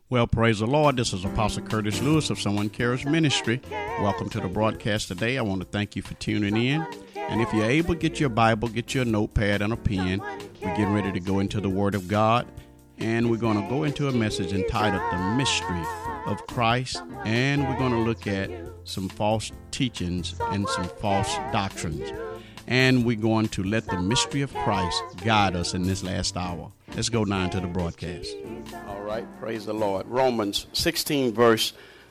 Well, praise the Lord. This is Apostle Curtis Lewis of Someone Cares Ministry. Welcome to the broadcast today. I want to thank you for tuning in. And if you're able, get your Bible, get your notepad and a pen. We're getting ready to go into the Word of God. And we're going to go into a message entitled The Mystery of Christ. And we're going to look at some false teachings and some false doctrines. And we're going to let the mystery of Christ guide us in this last hour. Let's go now into the broadcast. All right, praise the Lord. Romans 16, verse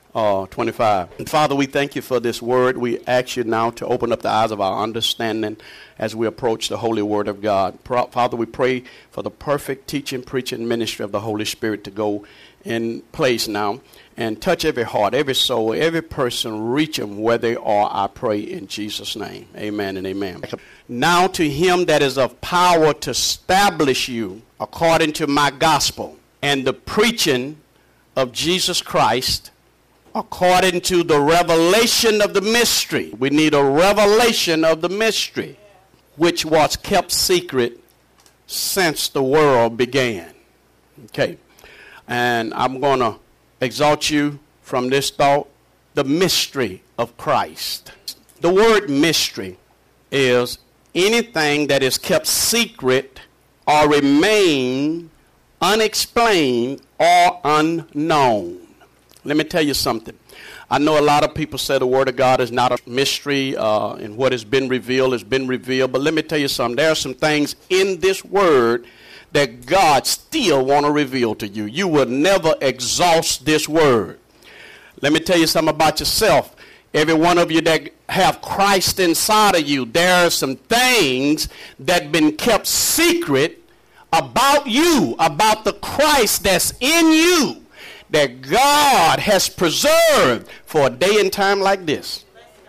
25. And Father, we thank you for this word. We ask you now to open up the eyes of our understanding as we approach the holy word of God. Father, we pray for the perfect teaching, preaching ministry of the Holy Spirit to go in place now and touch every heart, every soul, every person, reach them where they are, I pray in Jesus' name. Amen and amen. Now to him that is of power to establish you according to my gospel and the preaching of Jesus Christ according to the revelation of the mystery. We need a revelation of the mystery, which was kept secret since the world began. Okay. And I'm going to exalt you from this thought, the mystery of Christ. The word mystery is anything that is kept secret or remain unexplained or unknown. Let me tell you something. I know a lot of people say the Word of God is not a mystery, and what has been revealed has been revealed. But let me tell you something. There are some things in this Word that God still want to reveal to you. You will never exhaust this Word. Let me tell you something about yourself. Every one of you that have Christ inside of you, there are some things that been kept secret about you, about the Christ that's in you, that God has preserved for a day and time like this.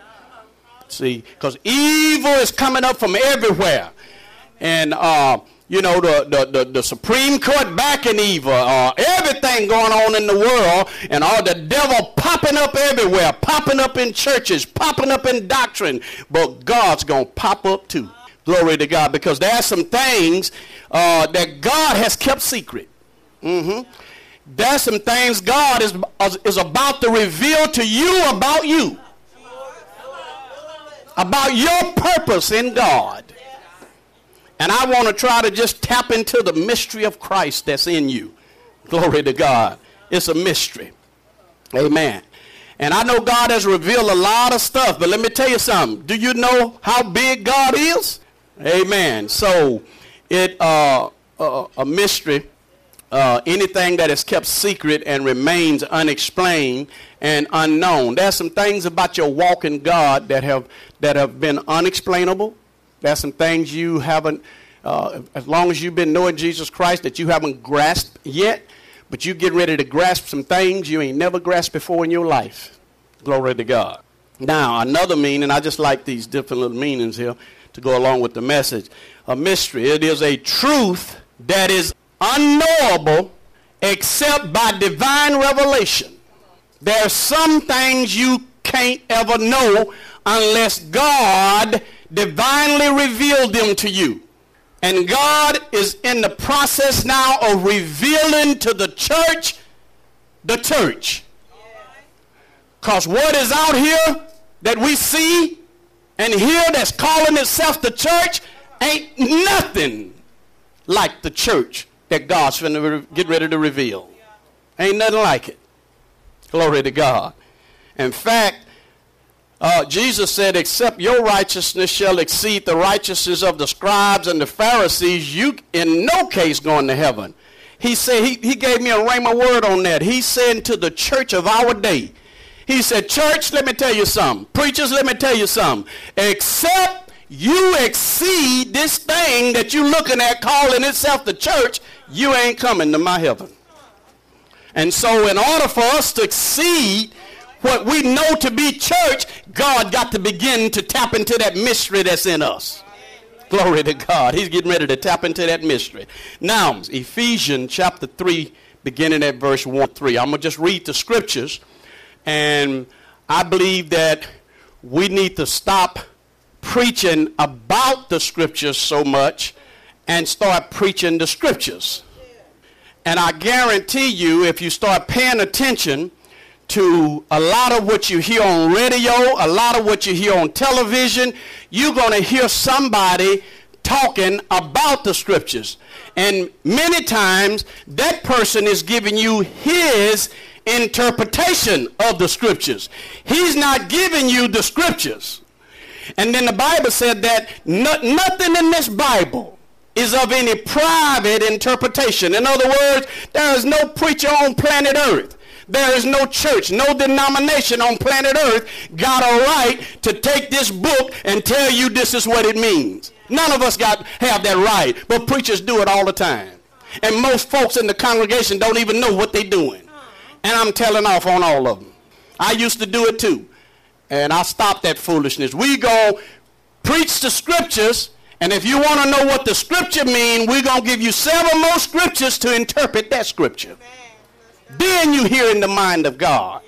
See, because evil is coming up from everywhere. And, you know, the Supreme Court backing evil, everything going on in the world, and all the devil popping up everywhere, popping up in churches, popping up in doctrine. But God's going to pop up too. Glory to God, because there are some things that God has kept secret. There's some things God is about to reveal to you about you. About your purpose in God. And I want to try to just tap into the mystery of Christ that's in you. Glory to God. It's a mystery. Amen. And I know God has revealed a lot of stuff, but let me tell you something. Do you know how big God is? Amen. So a mystery, anything that is kept secret and remains unexplained and unknown. There's some things about your walk in God that have been unexplainable. There's some things you haven't, as long as you've been knowing Jesus Christ, that you haven't grasped yet. But you get ready to grasp some things you ain't never grasped before in your life. Glory to God. Now, another meaning, I just like these different little meanings here to go along with the message. A mystery, it is a truth that is unknowable except by divine revelation. There are some things you can't ever know unless God divinely revealed them to you. And God is in the process now of revealing to the church. Because what is out here that we see and hear that's calling itself the church ain't nothing like the church that God's going to get ready to reveal. Ain't nothing like it. Glory to God. In fact, Jesus said, except your righteousness shall exceed the righteousness of the scribes and the Pharisees, you in no case going to heaven. He said, he gave me a rhema word on that. He said to the church of our day, he said, church, let me tell you something. Preachers, let me tell you something. Except you exceed this thing that you're looking at calling itself the church, you ain't coming to my heaven. And so in order for us to exceed what we know to be church, God got to begin to tap into that mystery that's in us. Glory to God. He's getting ready to tap into that mystery. Now, Ephesians chapter 3, beginning at verse 1-3. I'm going to just read the scriptures. And I believe that we need to stop preaching about the scriptures so much and start preaching the scriptures. And I guarantee you, if you start paying attention to a lot of what you hear on radio, a lot of what you hear on television, you're going to hear somebody talking about the scriptures. And many times that person is giving you his interpretation of the scriptures. He's not giving you the scriptures. And then the Bible said that nothing in this Bible is of any private interpretation. In other words, there is no preacher on planet Earth, there is no church, no denomination on planet Earth got a right to take this book and tell you this is what it means. None of us have that right, but preachers do it all the time. And most folks in the congregation don't even know what they're doing. And I'm telling off on all of them. I used to do it too. And I stopped that foolishness. We go preach the scriptures, and if you want to know what the scripture means, we're going to give you 7 more scriptures to interpret that scripture. Then you hear in the mind of God.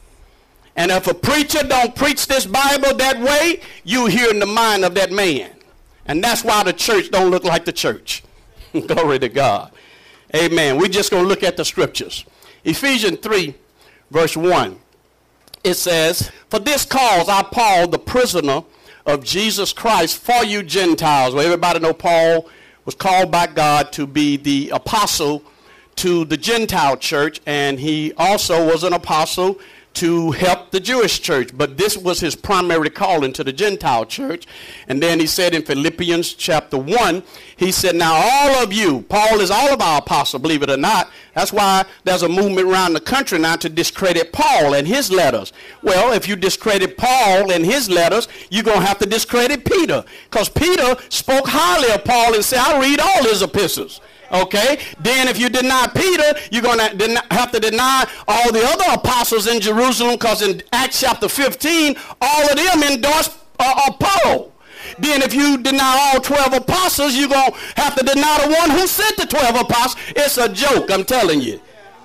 And if a preacher don't preach this Bible that way, you hear in the mind of that man. And that's why the church don't look like the church. Glory to God. Amen. We're just going to look at the scriptures. Ephesians 3, verse 1. It says, "For this cause I, Paul, the prisoner of Jesus Christ, for you Gentiles." Well, everybody know Paul was called by God to be the apostle to the Gentile church, and he also was an apostle to help the Jewish church. But this was his primary calling to the Gentile church. And then he said in Philippians chapter 1, he said, "Now all of you," Paul is all of our apostles, believe it or not. That's why there's a movement around the country now to discredit Paul and his letters. Well, if you discredit Paul and his letters, you're going to have to discredit Peter. Because Peter spoke highly of Paul and said, "I read all his epistles." Okay, then if you deny Peter, you're going to have to deny all the other apostles in Jerusalem, because in Acts chapter 15, all of them endorsed Paul. Then if you deny all 12 apostles, you're going to have to deny the one who sent the 12 apostles. It's a joke, I'm telling you.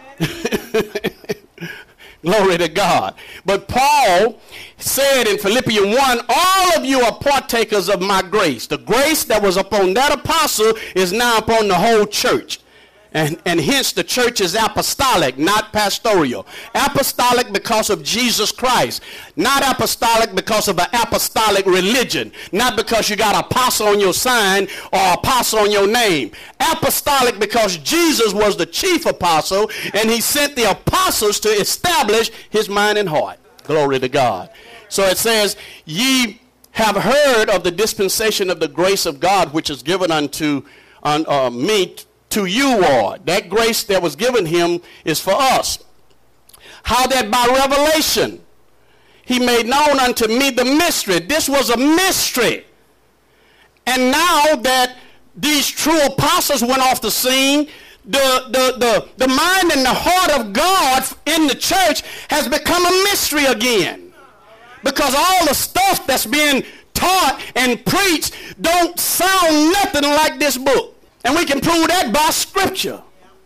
Glory to God. But Paul said in Philippians 1, "All of you are partakers of my grace." The grace that was upon that apostle is now upon the whole church. And hence the church is apostolic, not pastoral. Apostolic because of Jesus Christ. Not apostolic because of an apostolic religion. Not because you got apostle on your sign or apostle on your name. Apostolic because Jesus was the chief apostle, and he sent the apostles to establish his mind and heart. Glory to God. So it says, "Ye have heard of the dispensation of the grace of God, which is given unto me to you all." That grace that was given him is for us. "How that by revelation he made known unto me the mystery." This was a mystery. And now that these true apostles went off the scene, the mind and the heart of God in the church has become a mystery again. Because all the stuff that's being taught and preached don't sound nothing like this book. And we can prove that by scripture.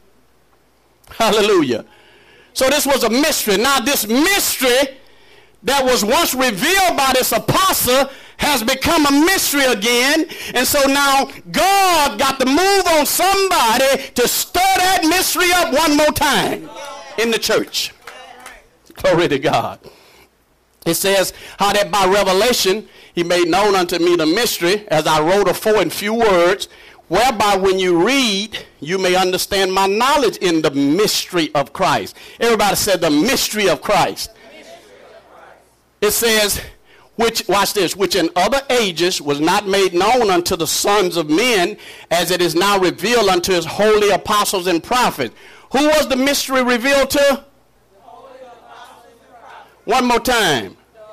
Hallelujah. So this was a mystery. Now this mystery that was once revealed by this apostle has become a mystery again. And so now God got to move on somebody to stir that mystery up one more time in the church. Glory to God. It says, "How that by revelation he made known unto me the mystery, as I wrote afore in few words, whereby when you read, you may understand my knowledge in the mystery of Christ." Everybody said the mystery of Christ. It says, which, watch this, "which in other ages was not made known unto the sons of men, as it is now revealed unto his holy apostles and prophets." Who was the mystery revealed to? The holy apostles and prophets. One more time.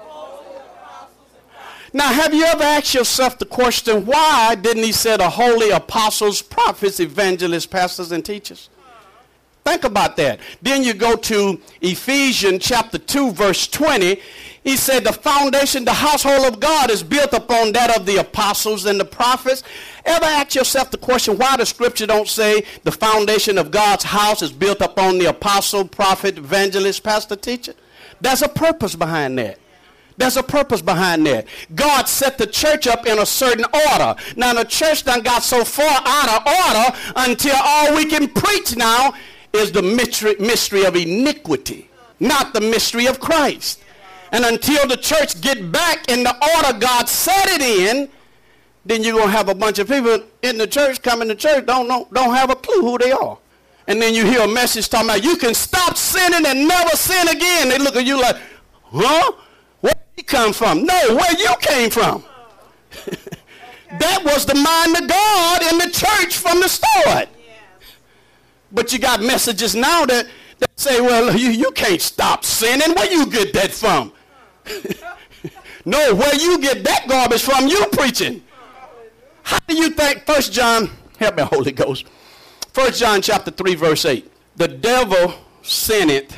Now, have you ever asked yourself the question, why didn't he say the holy apostles, prophets, evangelists, pastors, and teachers? Think about that. Then you go to Ephesians chapter 2, verse 20. He said the foundation, the household of God is built upon that of the apostles and the prophets. Ever ask yourself the question, why the scripture don't say the foundation of God's house is built upon the apostle, prophet, evangelist, pastor, teacher? There's a purpose behind that. There's a purpose behind that. God set the church up in a certain order. Now the church done got so far out of order until all we can preach now is the mystery of iniquity, not the mystery of Christ. And until the church get back in the order God set it in, then you're going to have a bunch of people in the church coming to church don't have a clue who they are. And then you hear a message talking about you can stop sinning and never sin again. They look at you like, huh? Where did he come from? No, where you came from. That was the mind of God in the church from the start. But you got messages now that say, well, you can't stop sinning. Where you get that from? No, where you get that garbage from, you preaching. How do you think, 1 John, help me, Holy Ghost. 1 John chapter 3, verse 8. The devil sinned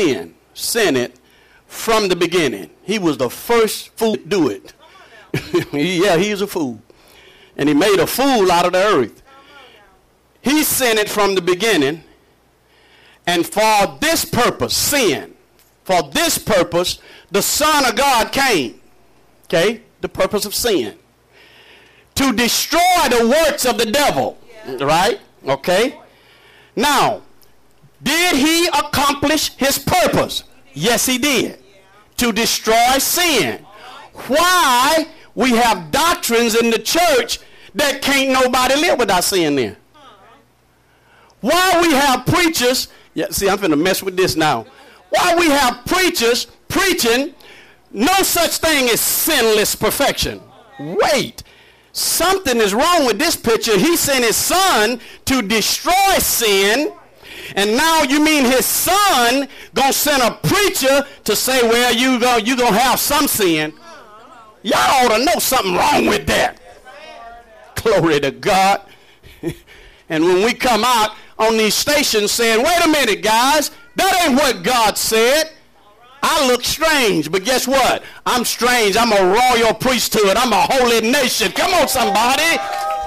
from the beginning. He was the first fool to do it. Yeah, he's a fool. And he made a fool out of the earth. He sinned from the beginning. And for this purpose, sin, for this purpose, the Son of God came. Okay? The purpose of sin. To destroy the works of the devil. Right? Okay? Now, did he accomplish his purpose? Yes, he did. To destroy sin. Why we have doctrines in the church that can't nobody live without sin there? Why we have preachers, yeah, see, I'm finna mess with this now. Why we have preachers preaching no such thing as sinless perfection. Wait, something is wrong with this picture. He sent his son to destroy sin. And now you mean his son gonna send a preacher to say, well, you gonna have some sin. Y'all ought to know something wrong with that. Glory to God. And when we come out on these stations saying, wait a minute, guys, that ain't what God said. I look strange, but guess what? I'm strange. I'm a royal priesthood. I'm a holy nation. Come on, somebody.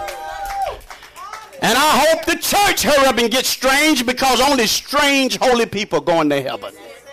And I hope the church hurry up and get strange, because only strange holy people are going to heaven.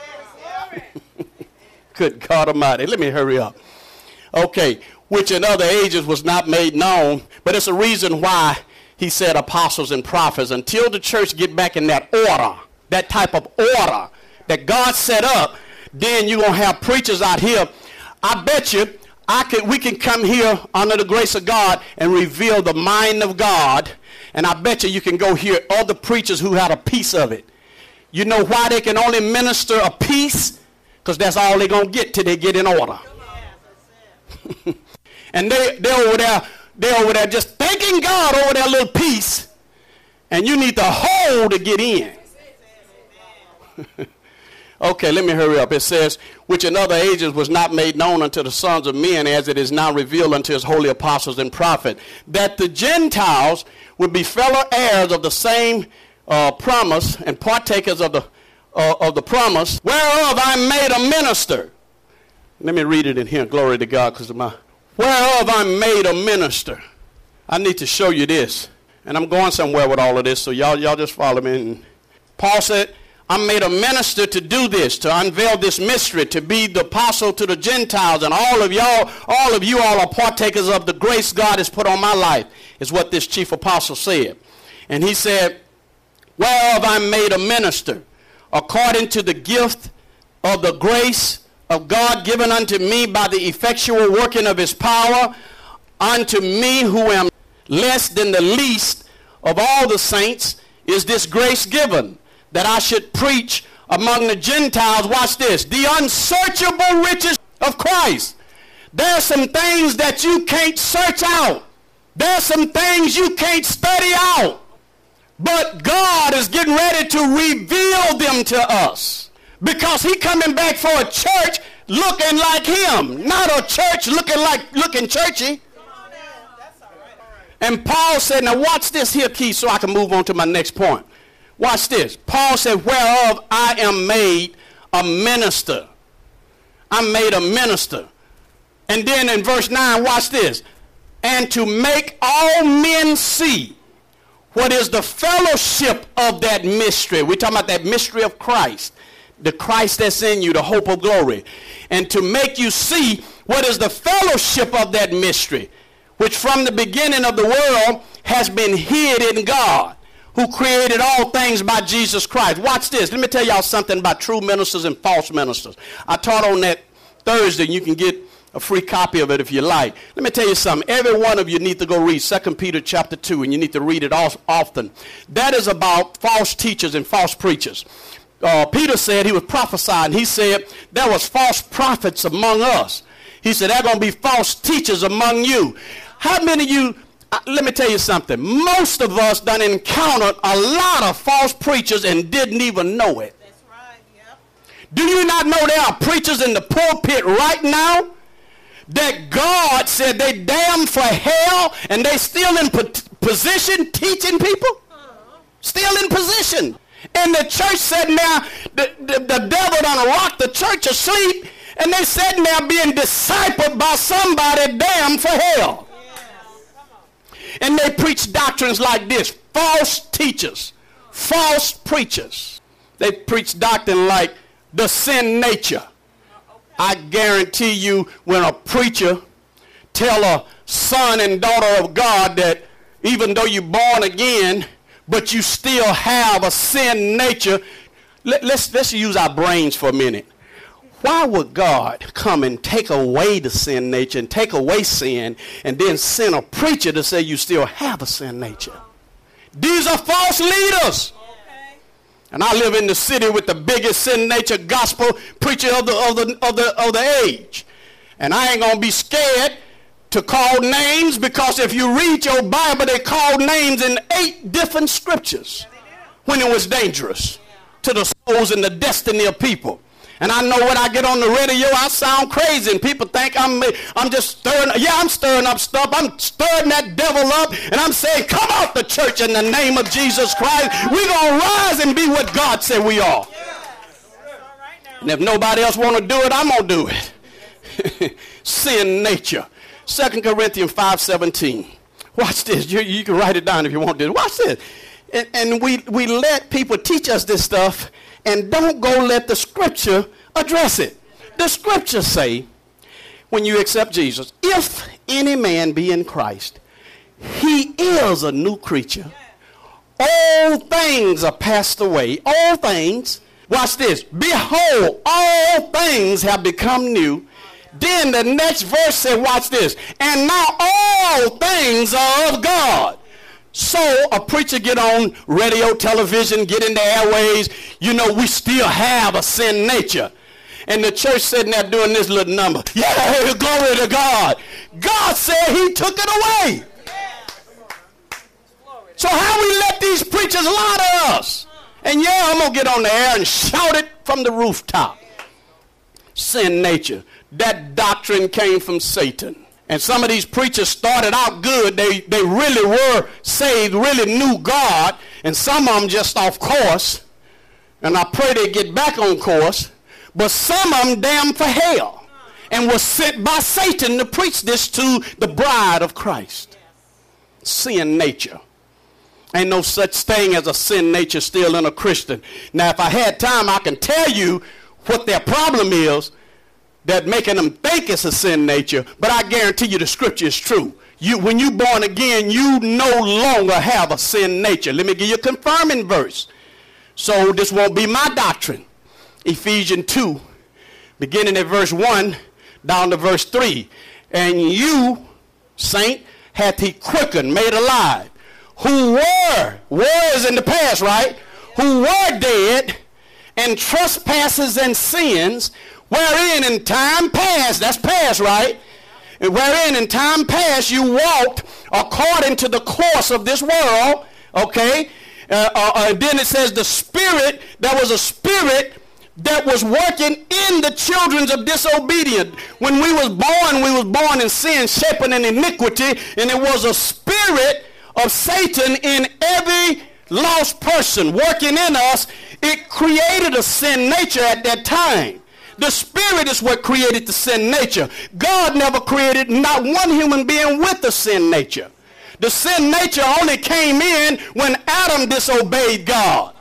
Good God Almighty. Let me hurry up. Okay, which in other ages was not made known, but it's a reason why he said apostles and prophets. Until the church get back in that order, that type of order that God set up, then you're going to have preachers out here. I bet you we can come here under the grace of God and reveal the mind of God. And I bet you can go hear other preachers who had a piece of it. You know why they can only minister a piece? Because that's all they're going to get till they get in order. And they're over there just thanking God over their little piece. And you need the whole to get in. Okay, let me hurry up. It says, which in other ages was not made known unto the sons of men, as it is now revealed unto his holy apostles and prophets, that the Gentiles would be fellow heirs of the same promise and partakers of the promise, whereof I made a minister. Let me read it in here. Glory to God, because of my whereof I made a minister. I need to show you this, and I'm going somewhere with all of this, so y'all just follow me. And Paul said, I made a minister to do this, to unveil this mystery, to be the apostle to the Gentiles, and all of you all are partakers of the grace God has put on my life, is what this chief apostle said. And he said, whereof I made a minister, according to the gift of the grace of God given unto me by the effectual working of his power, unto me who am less than the least of all the saints is this grace given, that I should preach among the Gentiles, watch this, the unsearchable riches of Christ. There are some things that you can't search out. There are some things you can't study out. But God is getting ready to reveal them to us, because he coming back for a church looking like him, not a church looking churchy. And Paul said, now watch this here, Keith, so I can move on to my next point. Watch this. Paul said, whereof I am made a minister. I'm made a minister. And then in verse 9, watch this. And to make all men see what is the fellowship of that mystery. We're talking about that mystery of Christ. the Christ that's in you, the hope of glory, and to make you see what is the fellowship of that mystery, which from the beginning of the world has been hid in God, who created all things by Jesus Christ. Watch this. Let me tell y'all something about true ministers and false ministers. I taught on that Thursday, and you can get a free copy of it if you like. Let me tell you something. Every one of you need to go read 2 Peter chapter 2, and you need to read it often. That is about false teachers and false preachers. Peter said, he was prophesying. He said, there was false prophets among us. He said, there are going to be false teachers among you. How many of you, let me tell you something. Most of us done encountered a lot of false preachers and didn't even know it. That's right, yep. Do you not know there are preachers in the pulpit right now that God said they damned for hell, and they still in position teaching people? Still in position. And the church said now, the devil done rocked the church asleep, and they said now being discipled by somebody damned for hell. And they preach doctrines like this. False teachers, false preachers. They preach doctrine like the sin nature. I guarantee you, when a preacher tell a son and daughter of God that even though you're born again, but you still have a sin nature, let's use our brains for a minute. Why would God come and take away the sin nature and take away sin and then send a preacher to say you still have a sin nature? These are false leaders. And I live in the city with the biggest sin nature gospel preacher of the age. And I ain't going to be scared to call names, because if you read your Bible, they called names in 8 different scriptures when it was dangerous to the souls and the destiny of people. And I know when I get on the radio, I sound crazy, and people think I'm just stirring. Yeah, I'm stirring up stuff. I'm stirring that devil up, and I'm saying, come out the church in the name of Jesus Christ. We're going to rise and be what God said we are. And if nobody else want to do it, I'm going to do it. Sin nature. 2 Corinthians 5:17. Watch this. You can write it down if you want to. Watch this. And we let people teach us this stuff, and don't go let the scripture address it. The scriptures say, when you accept Jesus, if any man be in Christ, he is a new creature. All things are passed away. All things. Watch this. Behold, all things have become new. Then the next verse said, watch this. And now all things are of God. So a preacher get on radio, television, get in the airways, you know, we still have a sin nature. And the church sitting there doing this little number. Yeah, glory to God. God said he took it away. So how we let these preachers lie to us? And yeah, I'm going to get on the air and shout it from the rooftop. Sin nature. That doctrine came from Satan. And some of these preachers started out good. They really were saved, really knew God. And some of them just off course. And I pray they get back on course. But some of them damned for hell. And was sent by Satan to preach this to the bride of Christ. Sin nature. Ain't no such thing as a sin nature still in a Christian. Now, if I had time, I can tell you what their problem is that making them think it's a sin nature, but I guarantee you the scripture is true. When you born again, you no longer have a sin nature. Let me give you a confirming verse. So this won't be my doctrine. Ephesians 2, beginning at verse 1 down to verse 3. And you, saint, hath he quickened, made alive, who were in the past, right? Who were dead in trespasses and sins, wherein in time past, that's past, right? Wherein in time past you walked according to the course of this world, okay? Then it says the spirit, there was a spirit that was working in the children of disobedience. When we was born in sin, shaping in iniquity, and it was a spirit of Satan in every lost person working in us. It created a sin nature at that time. The spirit is what created the sin nature. God never created not one human being with a sin nature. The sin nature only came in when Adam disobeyed God.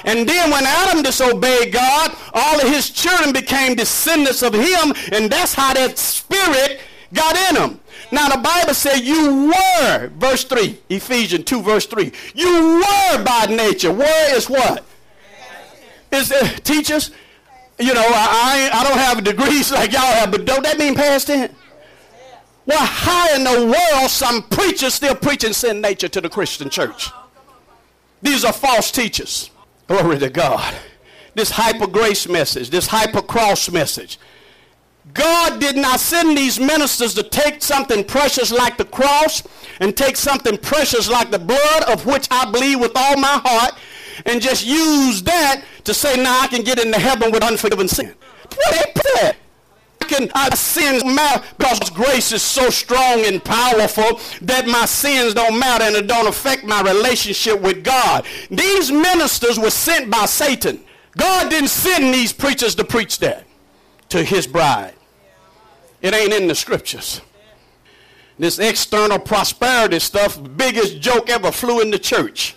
And then when Adam disobeyed God, all of his children became descendants of him, and that's how that spirit got in them. Now the Bible said you were, verse 3, Ephesians 2 verse 3, you were by nature. Were is what? Is teachers? You know, I don't have degrees like y'all have, but don't that mean past tense? Well, how in the world some preachers still preaching sin nature to the Christian church? These are false teachers. Glory to God. This hyper grace message, this hyper cross message. God did not send these ministers to take something precious like the cross and take something precious like the blood, of which I believe with all my heart, and just use that to say, now I can get into heaven with unforgiven sin. What they put? I sin because grace is so strong and powerful that my sins don't matter and it don't affect my relationship with God. These ministers were sent by Satan. God didn't send these preachers to preach that to his bride. It ain't in the scriptures. This external prosperity stuff, biggest joke ever flew in the church.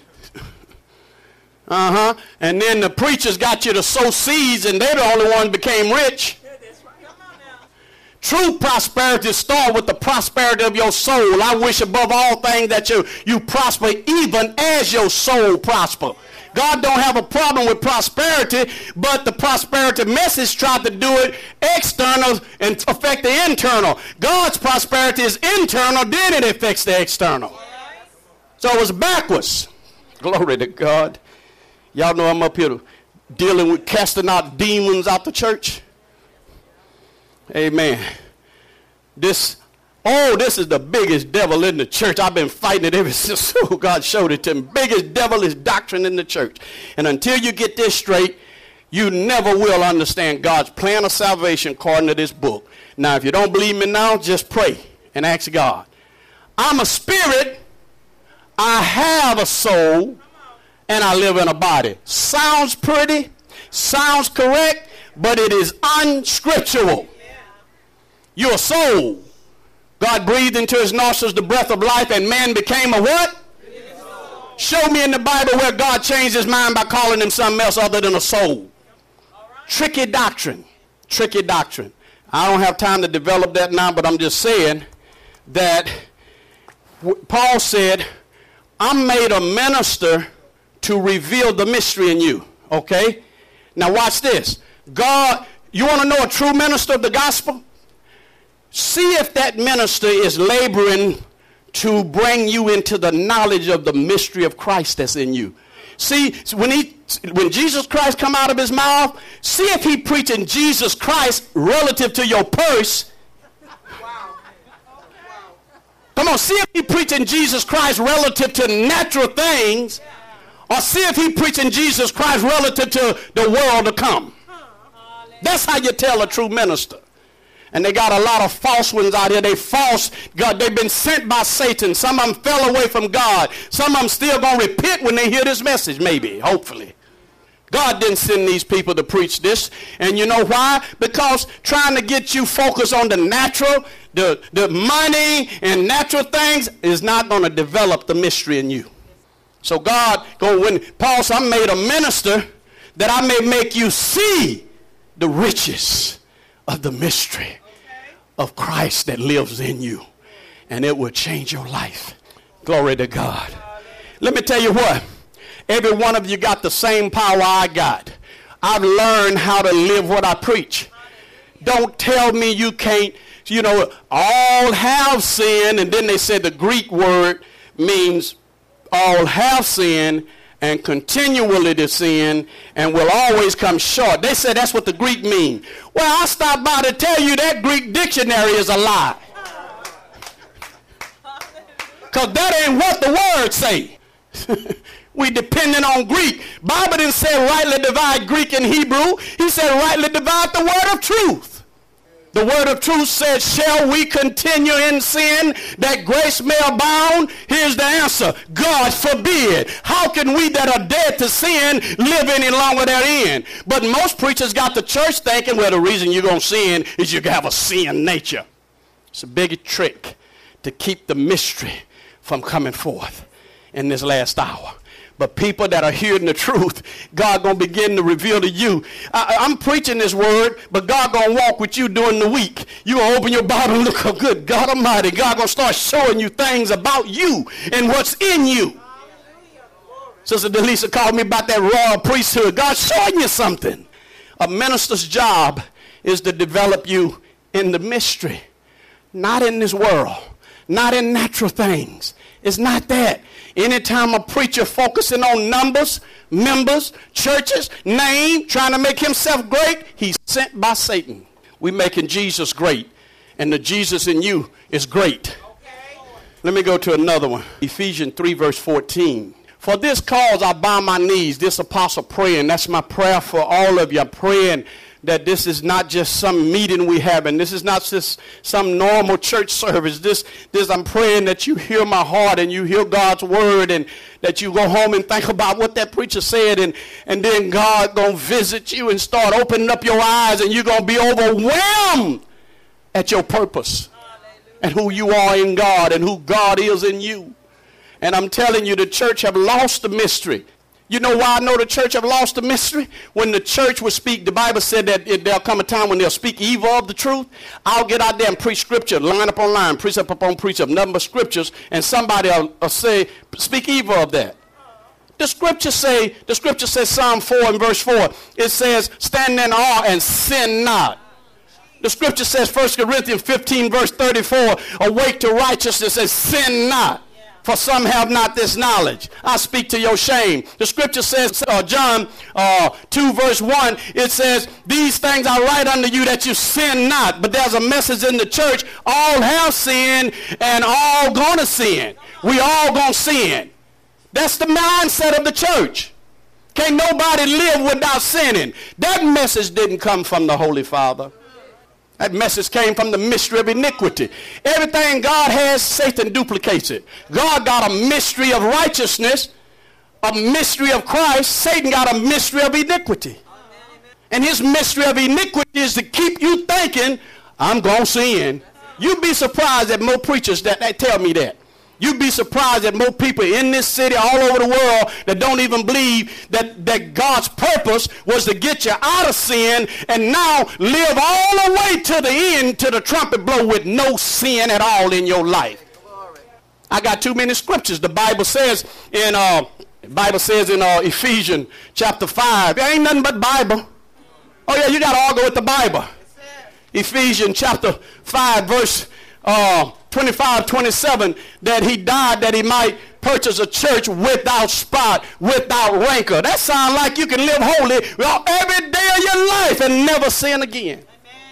And then the preachers got you to sow seeds and they're the only ones became rich. True prosperity starts with the prosperity of your soul. I wish above all things that you prosper even as your soul prosper. God don't have a problem with prosperity, but the prosperity message tried to do it external and affect the internal. God's prosperity is internal, then it affects the external. So it was backwards. Glory to God. Y'all know I'm up here dealing with casting out demons out the church. Amen. This is the biggest devil in the church. I've been fighting it ever since God showed it to me. Biggest devilish doctrine in the church. And until you get this straight, you never will understand God's plan of salvation according to this book. Now, if you don't believe me now, just pray and ask God. I'm a spirit, I have a soul, and I live in a body. Sounds pretty, sounds correct, but it is unscriptural. You're a soul. God breathed into his nostrils the breath of life, and man became a what? Show me in the Bible where God changed his mind by calling him something else other than a soul. Tricky doctrine. Tricky doctrine. I don't have time to develop that now, but I'm just saying that Paul said, I'm made a minister to reveal the mystery in you. Okay? Now watch this. God, you want to know a true minister of the gospel? See if that minister is laboring to bring you into the knowledge of the mystery of Christ that's in you. See, when Jesus Christ come out of his mouth, see if he preaching Jesus Christ relative to your purse. Come on, see if he preaching Jesus Christ relative to natural things, or see if he preaching Jesus Christ relative to the world to come. That's how you tell a true minister. And they got a lot of false ones out here. They false. God, they've been sent by Satan. Some of them fell away from God. Some of them still going to repent when they hear this message, maybe, hopefully. God didn't send these people to preach this. And you know why? Because trying to get you focused on the natural, the money and natural things is not going to develop the mystery in you. So God, when Paul said, I made a minister that I may make you see the riches of the mystery of Christ that lives in you, and it will change your life. Glory to God. Let me tell you what, every one of you got the same power I got. I've learned how to live what I preach. Don't tell me you can't, all have sinned, and then they said the Greek word means all have sinned and continually to sin and will always come short. They said that's what the Greek mean. Well, I stopped by to tell you that Greek dictionary is a lie. Because that ain't what the word say. We depending on Greek. Bible didn't say rightly divide Greek and Hebrew. He said rightly divide the word of truth. The word of truth said, shall we continue in sin that grace may abound? Here's the answer. God forbid. How can we that are dead to sin live any longer therein? But most preachers got the church thinking, well, the reason you're going to sin is you have a sin nature. It's a big trick to keep the mystery from coming forth in this last hour. But people that are hearing the truth, God going to begin to reveal to you. I'm preaching this word, but God going to walk with you during the week. You going to open your Bible and look, oh, good God Almighty. God going to start showing you things about you and what's in you. Sister Delisa called me about that royal priesthood. God's showing you something. A minister's job is to develop you in the mystery, not in this world, not in natural things. It's not that. Anytime a preacher focusing on numbers, members, churches, name, trying to make himself great, he's sent by Satan. We're making Jesus great, and the Jesus in you is great. Let me go to another one. Ephesians 3, verse 14. For this cause I bow my knees, this apostle praying. That's my prayer for all of you. I'm praying that this is not just some meeting we have, and this is not just some normal church service. This I'm praying that you hear my heart and you hear God's word, and that you go home and think about what that preacher said, and then God gonna visit you and start opening up your eyes, and you're gonna be overwhelmed at your purpose and who you are in God and who God is in you. And I'm telling you, the church have lost the mystery. You know why I know the church have lost the mystery? When the church will speak, the Bible said that there'll come a time when they'll speak evil of the truth. I'll get out there and preach scripture, line upon line, precept upon precept, number of scriptures, and somebody will say, speak evil of that. The scripture says Psalm 4 and verse 4, it says, stand in awe and sin not. The scripture says 1 Corinthians 15 verse 34, awake to righteousness and sin not. For some have not this knowledge. I speak to your shame. The scripture says, John 2 verse 1, it says, these things I write unto you that you sin not. But there's a message in the church, all have sinned and all gonna sin. We all gonna sin. That's the mindset of the church. Can't nobody live without sinning. That message didn't come from the Holy Father. That message came from the mystery of iniquity. Everything God has, Satan duplicates it. God got a mystery of righteousness, a mystery of Christ. Satan got a mystery of iniquity. And his mystery of iniquity is to keep you thinking, I'm going to sin. You'd be surprised at more preachers that tell me that. You'd be surprised at more people in this city, all over the world, that don't even believe that God's purpose was to get you out of sin and now live all the way to the end, to the trumpet blow, with no sin at all in your life. I got too many scriptures. The Bible says in Ephesians chapter 5, there ain't nothing but Bible. Oh yeah, you got to all go with the Bible. Ephesians chapter 5 verse 25, 27, that he died that he might purchase a church without spot, without rancor. That sounds like you can live holy every day of your life and never sin again.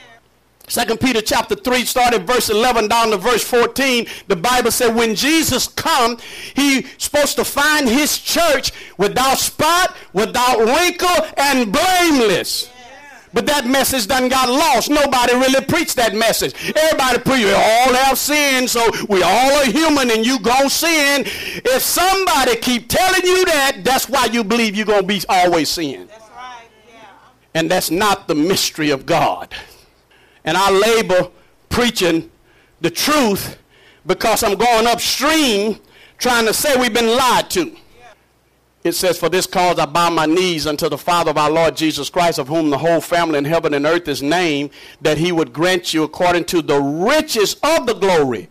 2 Peter chapter 3, started verse 11 down to verse 14, the Bible said when Jesus come, he's supposed to find his church without spot, without wrinkle, and blameless. But that message done got lost. Nobody really preached that message. Everybody preached, we all have sinned, so we all are human and you gon' sin. If somebody keep telling you that, that's why you believe you're going to be always sin. That's right, yeah. And that's not the mystery of God. And I labor preaching the truth because I'm going upstream trying to say we've been lied to. It says, for this cause I bow my knees unto the Father of our Lord Jesus Christ, of whom the whole family in heaven and earth is named, that he would grant you according to the riches of the glory.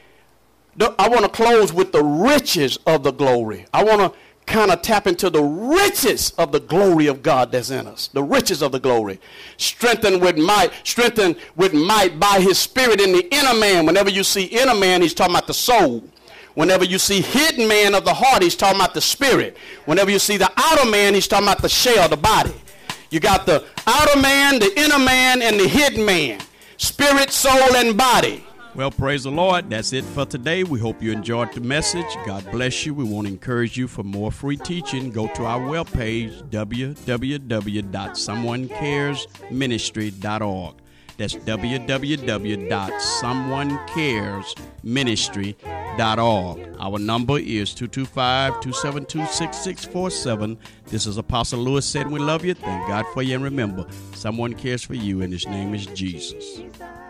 I want to close with the riches of the glory. I want to kind of tap into the riches of the glory of God that's in us. The riches of the glory. Strengthened with might by his spirit in the inner man. Whenever you see inner man, he's talking about the soul. Whenever you see hidden man of the heart, he's talking about the spirit. Whenever you see the outer man, he's talking about the shell, the body. You got the outer man, the inner man, and the hidden man. Spirit, soul, and body. Well, praise the Lord. That's it for today. We hope you enjoyed the message. God bless you. We want to encourage you for more free teaching. Go to our webpage, www.someonecaresministry.org. That's www.someonecaresministry.org. Our number is 225-272-6647. This is Apostle Lewis saying we love you. Thank God for you. And remember, someone cares for you, and his name is Jesus.